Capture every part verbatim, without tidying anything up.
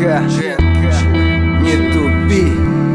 ЖНК, не тупи.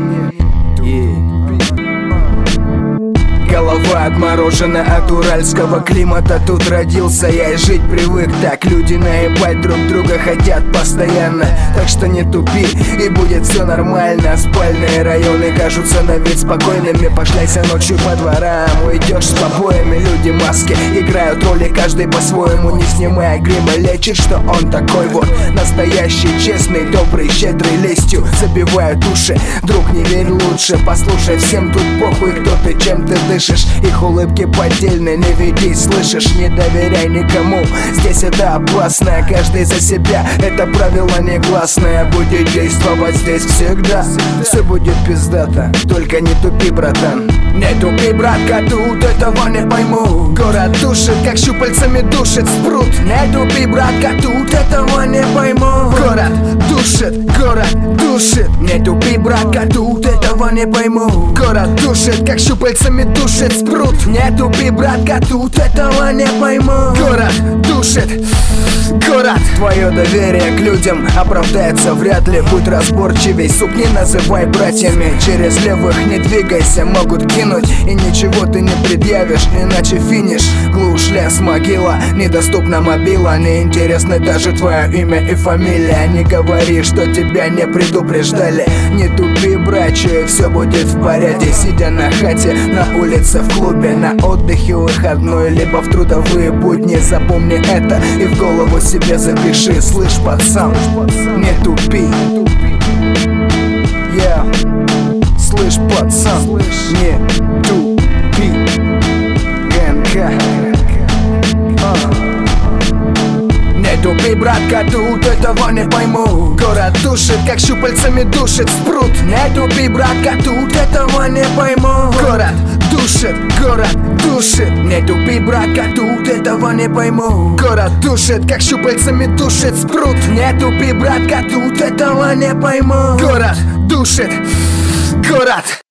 Голова отморожена от уральского климата. Тут родился я и жить привык так. Люди наебать друг друга хотят постоянно. Так что не тупи, и будет все нормально. Спальные районы кажутся на вид спокойными. Пошляйся ночью по дворам, уйдешь с побоями. Люди маски играют роли, каждый по-своему. Не снимая грима, лечит, что он такой вот настоящий, честный, добрый, щедрый. Лестью забивают уши. Друг, не верь лучше, послушай, всем тут похуй, кто ты, чем ты дышишь. Их улыбки поддельные, не ведись, слышишь? Не доверяй никому, здесь это опасно. Каждый за себя, это правило негласное. Будет действовать здесь всегда. Все будет пиздато, только не тупи, братан. Не тупи, братка, тут этого не пойму. Город душит, как щупальцами душит спрут. Не тупи, братка, тут этого не пойму. Город душит, город душит. Не тупи, братка, тут этого не пойму. Город душит, как щупальцами душит спрут. Не тупи, братка, тут этого не пойму. Город душит, город. Твое доверие к людям оправдается вряд ли. Будь разборчивей, сук, не называй братьями. Через левых не двигайся, могут кинуть, и ничего ты не предъявишь, иначе финиш. Глушь, лес, могила, недоступна мобила. Неинтересно даже твое имя и фамилия. Не говори, что тебя не предупреждали. Не тупи, братья, все будет в порядке. Сидя на хате, на улице, в клубе, на отдыхе выходной, либо в трудовые будни. Запомни это и в голову себе запиши. Слышь, пацан, не тупи. Yeah. Слышь, пацан, не тупи. ЖНК. Не тупи, братка, тут этого не пойму. Город душит, как щупальцами душит спрут. Не тупи, братка, тут этого не пойму. Город душит, город душит. Не тупи, братка, тут этого не пойму. Город душит, как щупальцами душит спрут. Не тупи, братка, тут этого не пойму. Город душит, город.